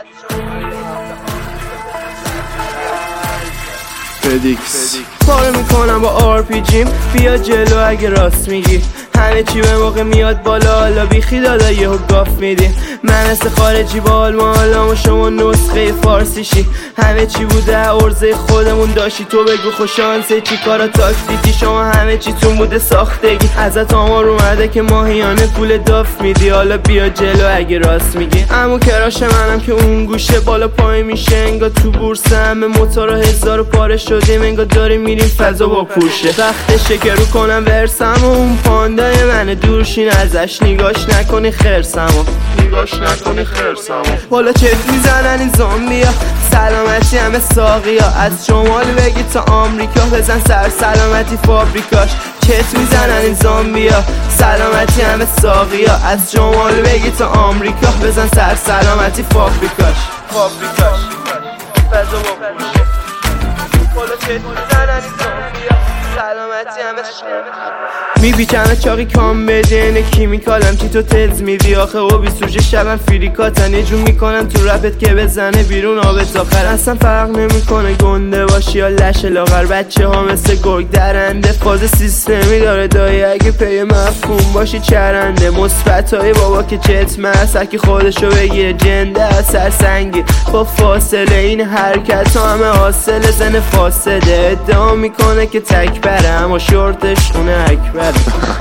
فدیکس پاره میکنم با RPG'م، بیا جلو اگه راست میگی. همه چی به موقع میاد بالا، حالا بیخی دادا یهو گاف میدیم. من مثل خارجی با آلمان و شما نسخه فارسیشی. همه چی بوده عرضه خودمون داشتی، تو بگو خوشانسه چی کارا تاکتیکی. شما همه چی تون بوده ساختگی، ازت آمار اومده که ماهیانه پول داف میدی. حالا بیا جلو اگه راست میگی. امو کراش منم که اون گوشه بالا پای میشه، انگار تو بورس همه موتورا 1000 پاره شدیم، انگار داریم میریم فضا با پوشه. وقتشه که رو کنم ورسم و اون پاندای منه دورشین ازش، نگاش نکنی خرسمو، نگاش نکنی خرسمو. بالا چت میزنن این زامبیا، سلامتی همه ساقیا. از شمال بگی تا آمریکا، بزن سر سلامتی فابریکاش. چت میزنن این زامبیا، سلامتی همه ساقیا. از شمال بگی تا آمریکا، بزن سر سلامتی فابریکاش. فابریکاش فضا با پوشه. بالا چت میزنن این زامبیا، سلامتی همه میبیچمه چاقی کام بدین کیمیکالم چی تو تلز میدی. آخه او بی سوژه شبم فریکاتن یه جون میکنن تو رپت که بزنه بیرون آبت آخر. اصلا فرق نمیکنه گنده باشی یا لش لاغر، بچه ها مثل گرگ درنده. فاز سیستمی داره دایی اگه پی مفهوم باشی چرنده. مثبت های بابا که چت مرسر که خودشو بگیره جنده از سرسنگی. با فاصله این حرکت ها همه حاصل زن فاسده. ادعا میکنه که تک بره اما شورتش اونه اکبر.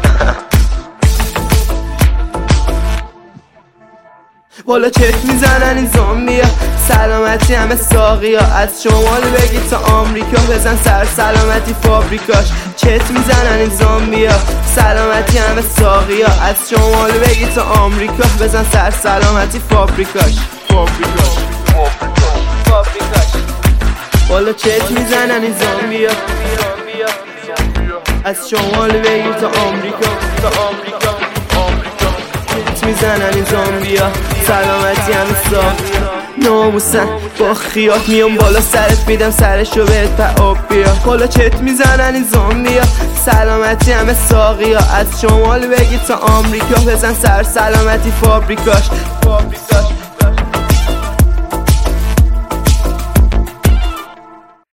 بالا چت میزنن این زامبیا، سلامتی همه ساقیا. از شمال بگی تا آمریکا، بزن سر سلامتی فابریکاش. چت میزنن این زامبیا، سلامتی همه ساقیا. از شمال بگی تا آمریکا، بزن سر سلامتی فابریکاش. فابریکاش فابریکاش. بالا چت میزنن این زامبیا، از شمال بگیر تا آمریکا، تا آمریکا. چت میزنن این زامبیا، سلامتی همه ساقیا. ناموسن با خیات میام بالا سرت میدم سرشو بهت پا بیا. بالا چت میزنن این زامبیا، سلامتی همه ساقیا. از شمال بگیر تا آمریکا، بزن سر سلامتی فابریکاش. فابریکاش